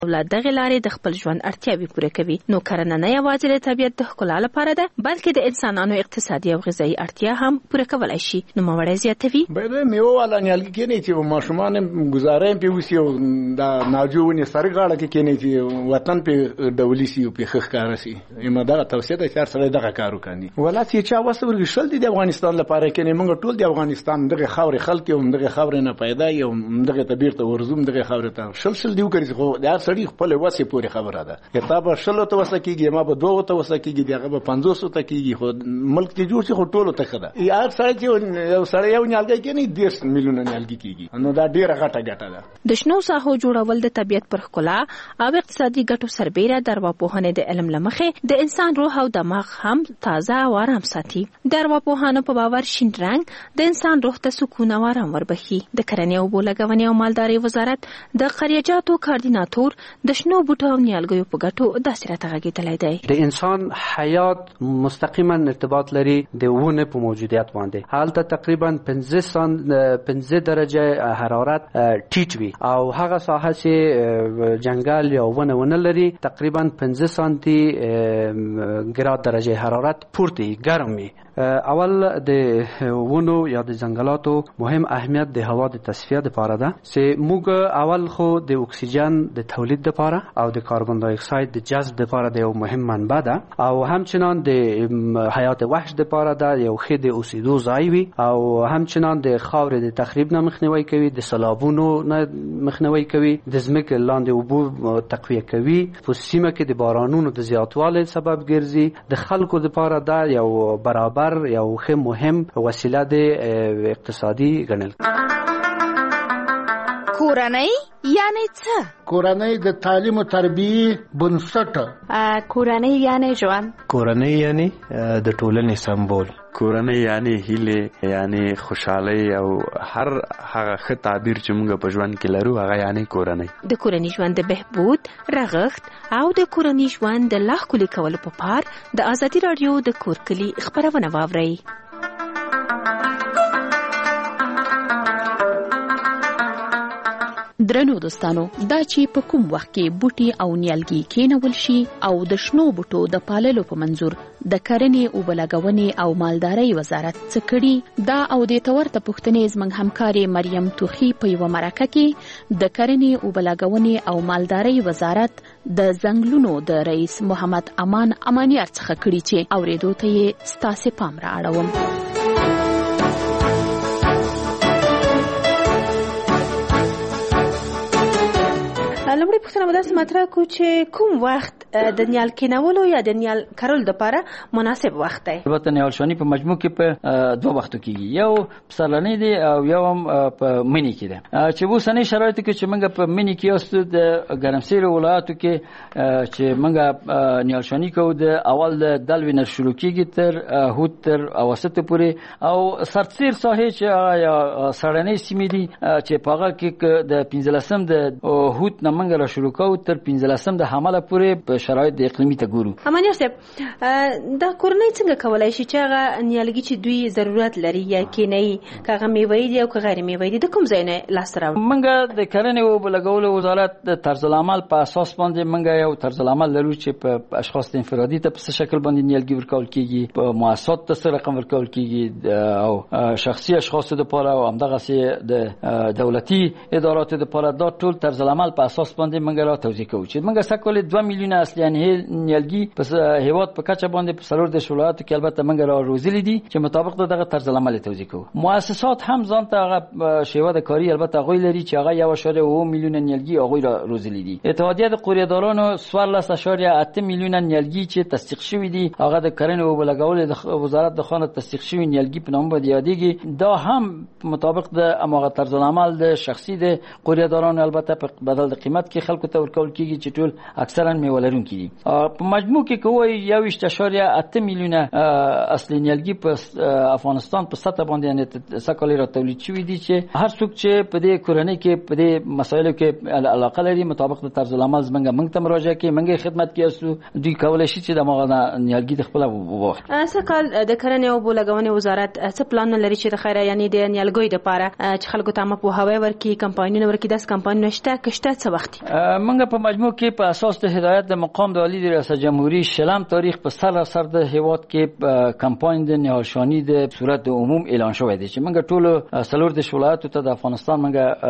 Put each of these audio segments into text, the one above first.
ولادت دغه لارې د خپل ژوند اړتیاوې پوره کوي. نو کرنه نه یوازې د طبیعت د ښکلا لپاره ده بلکې د انسانانو اقتصادي او غذایي اړتیا هم پوره کولای شي. نو مړی زیاتوي به میوه والا نیالګي کې نه چې ماشومان گزارې په وسی او د ناجوونی سرګاړه کې نه چې وطن په ډولي سي او په خخکار سي ایمه دا توصیه ده چې سره دغه کارو کوي. ولات چې چا وسور شل د افغانستان لپاره کې نه موږ ټول د افغانستان دغه خاور خلک او دغه خاور نه پیدا یو دغه طبيعت ورزوم دغه خاور ته شل دیو کوي خو دا سړي خپل وسه پوری خبره ده. کتاب شل ته وسه کیږي ما به دوه ته وسه کیږي دغه به 500 ته کیږي خو ملک ته جوړ شي خو ټولو ته خده یار سره چې یو سره یو نیالګي کې نه 10 میلیون نیالګي کیږي نو دا ډیره غټه ده. د شنو ساحو جوړول د طبیعت پر ښکلا او اقتصادي ګټو سربېره د ارواپوهنې د علم لمخې د انسان روح او دماغ هم تازه او آرام ساتي. د ارواپوهانو په باور شین رنګ د انسان روح ته سکون او آرام وربخي. د کرنې او بولګونې او مالدارۍ وزارت د قریجاتو کاردیناتور د شنو بوټو او نیالګیو په ګټو داسې راته غږېدلی دی. د انسان حیات مستقیما ارتباط لري د ونه په موجودیت باندې. هلته تقریبا 15 درجه حرارت ټیټ وي او هغه ساحه چې جنگل یا ونه لري تقریبا 15 سانتی ګراد درجه حرارت پورته ګرم وي. اول د ونو یا د ځنګلاتو مهم اهمیت د هوا د تصفیه لپاره ده چې موږ اول خو د اکسیجن د تولید لپاره او د کاربن دای اکساید د جذب لپاره د یو مهم منبع ده او همچنان د حیات وحش لپاره ده یو ښه د اوسېدو ځای وي او همچنان د خاورې د تخریب نه مخنیوي کوي د سیلابونو نه مخنیوي کوي د ځمکې لاندې اوبو تقویه کوي په سیمه کې د بارانونو د زیاتوالي سبب ګرځي د خلکو لپاره ده یو برابر یو ښه مهم وسیله د اقتصادي ګڼل. کورنۍ یعنی څه؟ کورنۍ د تعلیم او تربیه بنسټ. کورنۍ یعنی ژوند. کورنۍ یعنی د ټولنې سمبول. کورنۍ یعنی هیله یعنی خوشحالي او هر هغه ښه تعبیر چې موږ په ژوند کې لرو هغه یعنی کورنۍ. د کورنۍ ژوند د بهبود رغښت او د کورنۍ ژوند د لا ښکلي کولو په پار د ازادي راډیو د کور کلي خبرونه واورئ. درنو دوستانو دا چې په کوم وخت کې بوټي او نیالګي کېنول شي او د شنو بوټو د پاللو په منظور د کرنې او بلګونې او مالدارۍ وزارت څه کړي دا او د تورته پښتنې زمنګ همکاري مریم توخي په یو مرکه کې د کرنې او بلګونې او مالدارۍ وزارت د زنګلونو د رئیس محمد امان امانیار څخه کړي چې اوریدو ته یې ستاسو پام را اړوم. لومړی پوښتنه به داسې مطرح کړو چې کوم وخت د نیال کینولو یا د نیال کرلو لپاره مناسب وخت دی؟ البته نیال شانی په مجموع کې په دوه وختو کېږي، یو پسرلنی دی او یو هم په مني کې دی. چې اوسنۍ شرایطو کې چې موږ په مني کې یاستو د ګرمسیرو ولایاتو کې چې موږ نیال شانی کوو د اول د دلوي نه شروع کېږي تر هوت تر اواسط پورې او سرتسیر ساحې چې یا سړنۍ سیمې دي چې په هغه کې د 15 د هوت نه موږ را شروع کوو تر 15 د حمله پورې په شرایط د اقلیمي ته ګورو. امانیار صاحب دا کورنۍ څنګه کولای شي چې هغه نیالګي چې دوی ضرورت لري یا کینې کاغه میوې دي او که غیر میوې دي د کوم ځای نه لاس راوړي؟ موږ د کرنې او بلګولو وزارت د طرز العمل په اساس باندې موږ یو طرز العمل لرو چې په اشخاص انفرادي ته په څه شکل باندې نیالګي ورکول کیږي، په مؤسسات ته څه رقم ورکول کیږي او شخصي اشخاص لپاره او همدغه سي د دولتي ادارات لپاره دا ټول طرز العمل په اساس باندې موږ را توضیح کوو چې موږ سکول 2 میلیونه اصلي نیالګي په هیواد په کچه باندې په سلور د ولایاتو کې البته موږ را روزلي دي چې مطابق دغه طرز العمل توضیح کوو. مؤسسات هم ځان ته هغه شیوه د کاری البته غوي لري چې هغه 1.2 میلیونه نیالګي هغه را روزلي دي. اتحادیه د قوریدارانو 14.8 میلیونه نیالګي چې تصدیق شوی دي هغه د کرنې او بلګولو د وزارت د خانه تصدیق شوی نیالګي په نوم باندې یادېږي. دا هم مطابق د اماغه طرز العمل د شخصي د قوریدارانو البته په بدل د قیمت کې خلکو ته ورکول کیږي چې ټول اکثرا میوه لرونکي دي. په مجموع کې کوی 1.8 میلیونه اصلي نیالګي په افغانستان په سطح باندې سکالي را تولید شوی دي چې هر څوک چې په دې کورنۍ کې په دې مسایلو کې علاقه لري مطابق د طرز العمل موږ ته مراجعه کوي، موږ خدمت کوي، دوی کولای شي چې د مغه نیالګي د خپل وخت سکال د کرنې او بولګونې وزارت څه پلان لري چې د خیره یعنی د نیالګي لپاره چې خلکو ته په هوا ورکی کمپاینونه ورکی داس کمپاینونه شته کشته څه وخت دي؟ منګه په مجموع کې په اساس د هدایت د مقام د عالی ریاست جمهوریت شلم تاریخ په سراسر د هیواد کې کمپاین د نهالشانی د صورت عموم اعلان شوی دی چې منګه ټول سلور د ولایتو ته د افغانستان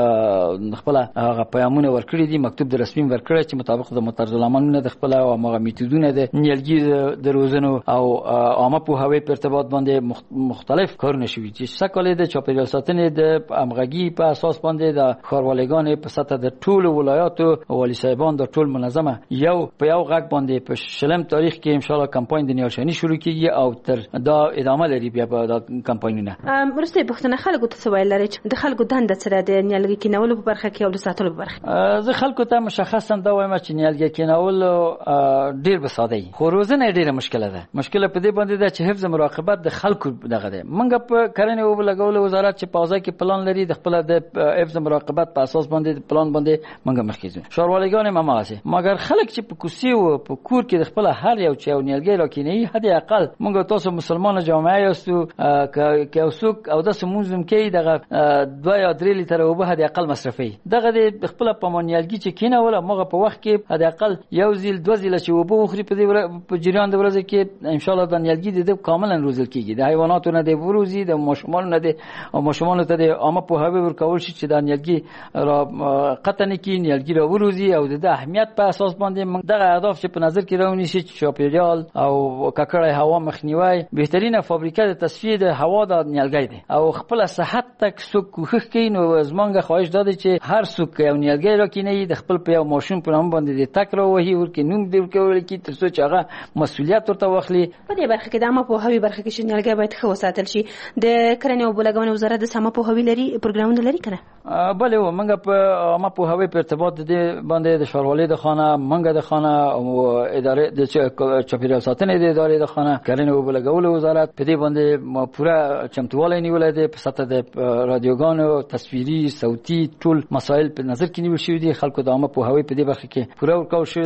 منګه خپل هغه پیغامونه ورکړي دي، مکتوب د رسمي ورکړی چې مطابق د طرزالعملونه د خپل او هغه میتودونه د نیالګي د روزنو او عامه پوهاوی په ارتباط باندې مختلف کارونه شوي چې سکه‌لې د چاپیریال ساتنې د همغږي په اساس باندې د ښاروالګانو په سطح د ټول ولایاتو والی صاحبان د ټول منظمه یو په یو غږ باندې په شلم تاریخ کې ان شاء الله کمپاین د نیالشنی شروع کیږي او تر دا ادامه لري بیا په دا کمپاینونه. ورسته پښتنه خلکو ته سوال لري چې د خلکو دنده سره د نیالګي کینولو په برخه کې او د ساتلو په برخه زه خلکو ته مشخصا دا وایم چې نیالګي کینول ډیر بساده خو روزنه ډیره مشکله ده. مشکله په دې باندې ده چې حفظ مراقبت د خلکو دغه ده. منګه په کرنې او لګولو وزارت چې پازه کې پلان لري د خپل د حفظ مراقبت په اساس باندې پلان باندې منګه مخکې ښاروالګان مماسه مګر خلک چې په کوسي او په کور کې د خپل هر یو چې نیالګي راکینی حد اقل منګه تاسو مسلمان جامعه یاستو کې اوسوک او د سمونزم کې دغه 2 یا 3 لیتر اوبه حد اقل مصرفي دغه د خپل په نیالګي چې کینه ولا مګه په وخت کې حد اقل یو ځل 2 ځله چې اوبه وخوري په جریان د ورځې کې ان شاء الله د نیالګي د کاملا روزل کیږي. د حیواناتو نه د وروزي د ماشومان نه د ماشومان ته د عامه پوهاوی ورکول شي چې د نیالګي را قطن کې نیالګي را وروزي او د اهمیت په اساس باندې دغه اهداف چې په نظر کې راونی شي چې چاپیریال او ککړې هوا مخنیوي بهترینه فابریکه د تصفیه د هوا د نیالګي دی او خپل صحت تک څوک کوښښ کوي. نو زمونږ خواهش ده چې هر څوک یو نیالګي راکینی د خپل په یو ماشوم په نوم باندې د تک راوهي ورکې نوم دی ورکول کی تر څو چې هغه مسؤلیت ورته واخلي. په دې برخه کې د عامه پوهاوی برخه کې چې نیالګي باید ښه وساتل شي. د کرنې او بلګونې وزارت د عامه پوهاوی لري پروګرامونه لري کنه؟ بله و منګه په عامه پوهاوی په ارتباط د باندې د ښاروالۍ د خانه منګه د خانه او ادارې د چاپیریال ساتنې د ادارې د خانه کرنې او بلګولو وزارت په دې باندې پوره چمتووالی نیولای دی. په سطح د رادیوګانو تصویري صوتي ټول مسایل په نظر کې نیول شوی دي. خلکو د عامه پوهاوی په دې برخه کې پوره ورکول شوی.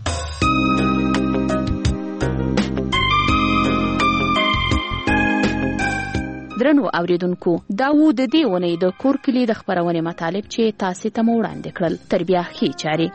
درنو اوریدونکو دا وو د دې ونې د کور کلی د خبرونې مطالب چې تاسو ته وړاندې کړل. تر بیا ښې چاري.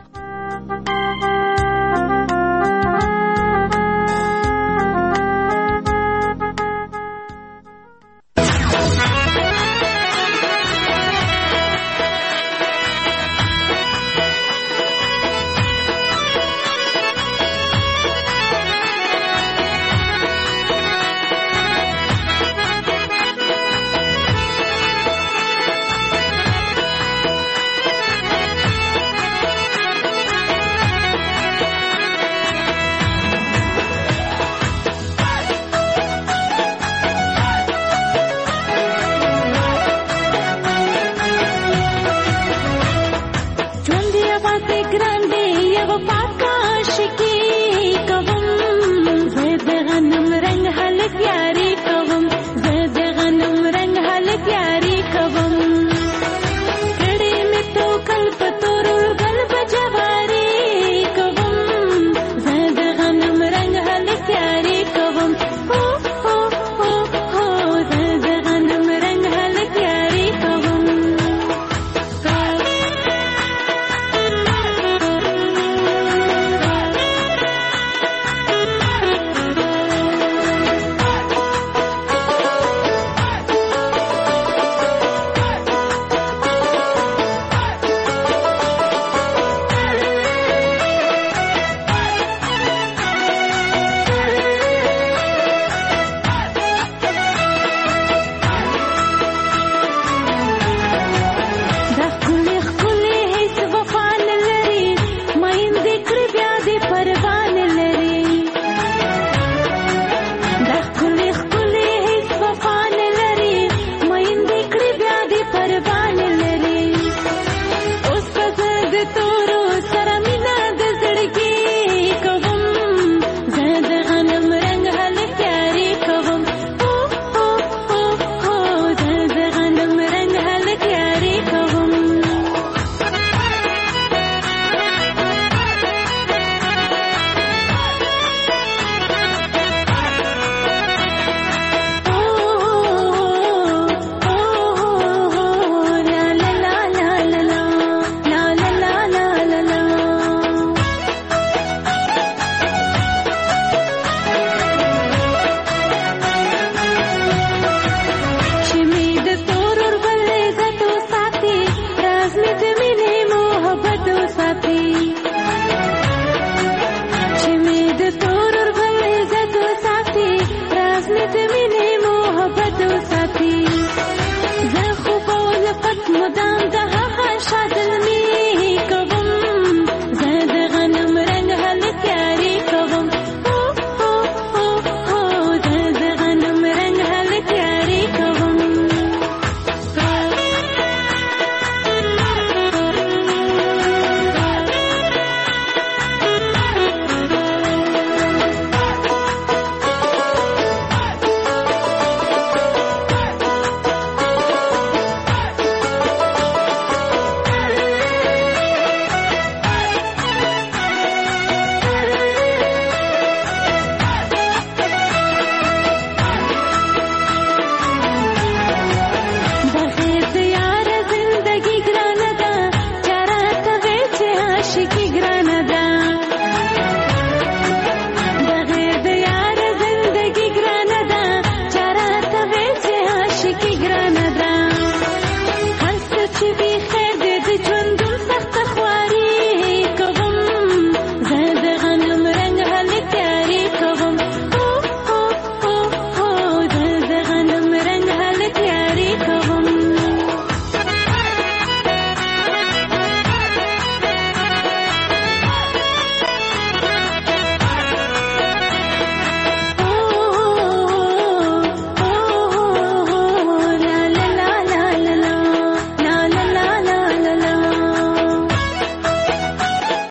ګرانه ده